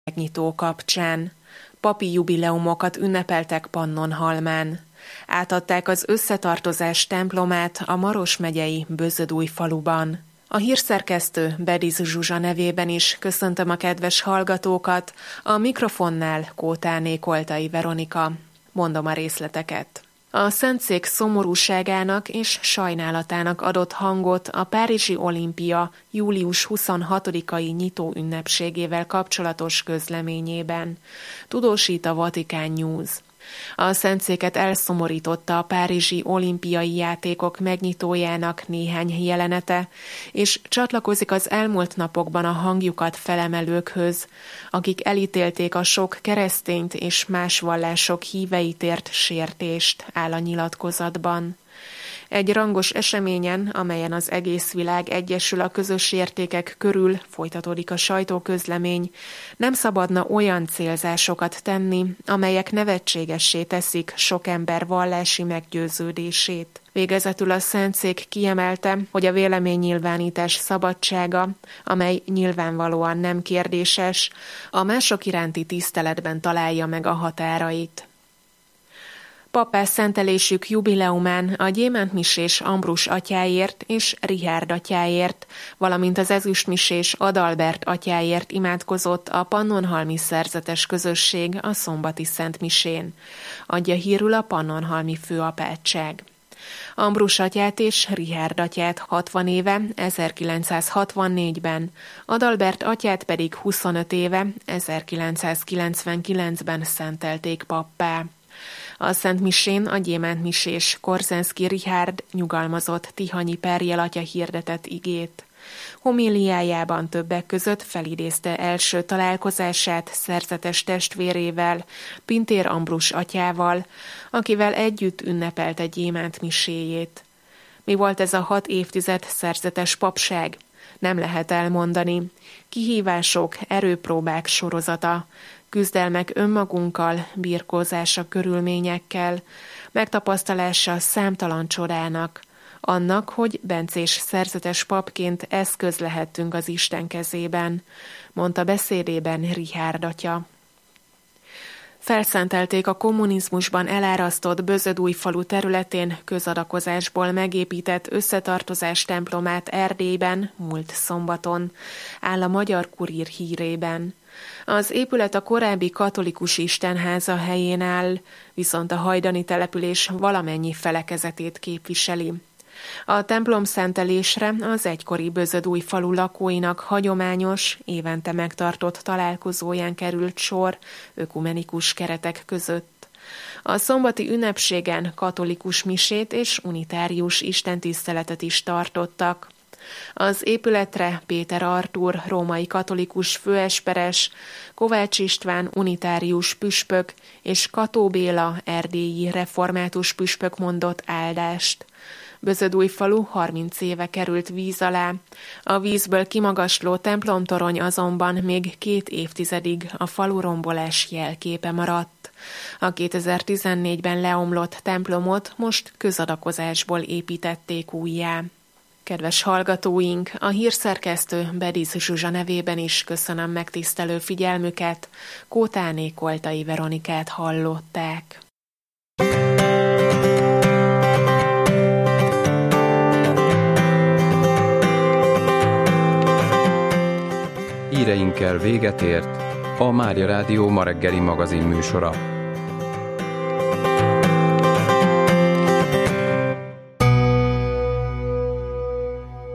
megnyitó kapcsán. Papi jubileumokat ünnepeltek Pannonhalmán. Átadták az Összetartozás templomát a Maros megyei Bözödújfaluban. A hírszerkesztő Bediz Zsuzsa nevében is köszöntöm a kedves hallgatókat, a mikrofonnál Kótáné Koltai Veronika. Mondom a részleteket. A Szentszék szomorúságának és sajnálatának adott hangot a Párizsi Olimpia július 26-ai nyitó ünnepségével kapcsolatos közleményében, tudósít a Vatican News. A Szentszéket elszomorította a Párizsi Olimpiai Játékok megnyitójának néhány jelenete, és csatlakozik az elmúlt napokban a hangjukat felemelőkhöz, akik elítélték a sok keresztényt és más vallások híveit ért sértést, áll a nyilatkozatban. Egy rangos eseményen, amelyen az egész világ egyesül a közös értékek körül, folytatódik a sajtóközlemény, nem szabadna olyan célzásokat tenni, amelyek nevetségessé teszik sok ember vallási meggyőződését. Végezetül a Szentszék kiemelte, hogy a véleménynyilvánítás szabadsága, amely nyilvánvalóan nem kérdéses, a mások iránti tiszteletben találja meg a határait. Pappá szentelésük jubileumán a gyémántmisés Ambrus atyáért és Richárd atyáért, valamint az ezüstmisés Adalbert atyáért imádkozott a pannonhalmi szerzetes közösség a szombati szentmisén, adja hírül a pannonhalmi főapátság. Ambrus atyát és Richárd atyát 60 éve, 1964-ben, Adalbert atyát pedig 25 éve, 1999-ben szentelték pappá. A szentmisén a gyémántmisés Korzenszky Richárd nyugalmazott Tihanyi Perjel atya hirdetett igét. Homíliájában többek között felidézte első találkozását szerzetes testvérével, Pintér Ambrus atyával, akivel együtt ünnepelte gyémántmiséjét. Mi volt ez a 6 évtized szerzetes papság? Nem lehet elmondani. Kihívások, erőpróbák sorozata, küzdelmek önmagunkkal, birkózása körülményekkel, megtapasztalása számtalan csodának, annak, hogy bencés szerzetes papként eszköz lehettünk az Isten kezében, mondta beszédében Richárd atya. Felszentelték a kommunizmusban elárasztott Bözödújfalu területén közadakozásból megépített Összetartozás templomát Erdélyben múlt szombaton, áll a Magyar Kurír hírében. Az épület a korábbi katolikus istenháza helyén áll, viszont a hajdani település valamennyi felekezetét képviseli. A templomszentelésre az egykori Bözödújfalu lakóinak hagyományos, évente megtartott találkozóján került sor ökumenikus keretek között. A szombati ünnepségen katolikus misét és unitárius istentiszteletet is tartottak. Az épületre Péter Artúr római katolikus főesperes, Kovács István unitárius püspök és Kató Béla erdélyi református püspök mondott áldást. Bözödújfalu 30 éve került víz alá. A vízből kimagasló templomtorony azonban még 2 évtizedig a falu rombolás jelképe maradt. A 2014-ben leomlott templomot most közadakozásból építették újjá. Kedves hallgatóink, a hírszerkesztő Bediz Zsuzsa nevében is köszönöm megtisztelő figyelmüket, Kótáné Koltai Veronikát hallották. Híreinkkel véget ért a Mária Rádió ma reggeli magazin műsora.